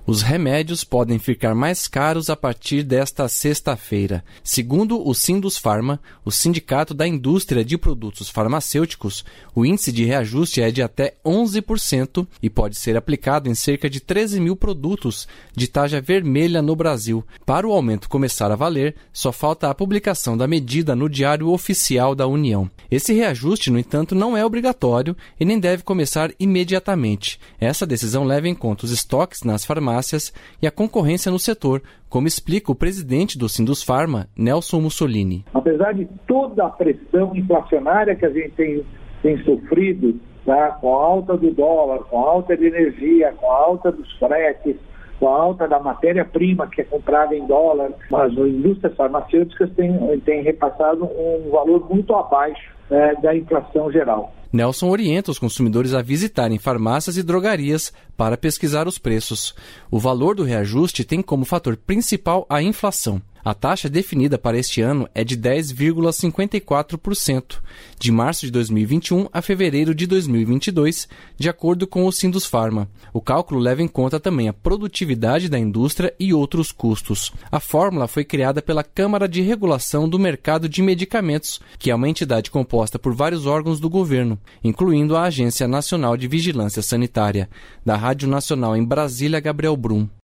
Os remédios podem ficar mais caros a partir desta sexta-feira. Segundo o Sindusfarma, o Sindicato da Indústria de Produtos Farmacêuticos, o índice de reajuste é de até 11% e pode ser aplicado em cerca de 13 mil produtos de tarja vermelha no Brasil. Para o aumento começar a valer, só falta a publicação da medida no Diário Oficial da União. Esse reajuste, no entanto, não é obrigatório e nem deve começar imediatamente. Essa decisão leva em conta os estoques nas farmácias e a concorrência no setor, como explica o presidente do Sindusfarma, Nelson Mussolini. Apesar de toda a pressão inflacionária que a gente tem sofrido, tá, com a alta do dólar, com a alta de energia, com a alta dos fretes, com a alta da matéria-prima que é comprada em dólar, as indústrias farmacêuticas têm repassado um valor muito abaixo da inflação geral. Nelson orienta os consumidores a visitarem farmácias e drogarias para pesquisar os preços. O valor do reajuste tem como fator principal a inflação. A taxa definida para este ano é de 10,54%, de março de 2021 a fevereiro de 2022, de acordo com o Sindusfarma. O cálculo leva em conta também a produtividade da indústria e outros custos. A fórmula foi criada pela Câmara de Regulação do Mercado de Medicamentos, que é uma entidade composta por vários órgãos do governo, incluindo a Agência Nacional de Vigilância Sanitária. Da Rádio Nacional em Brasília, Gabriel Brum.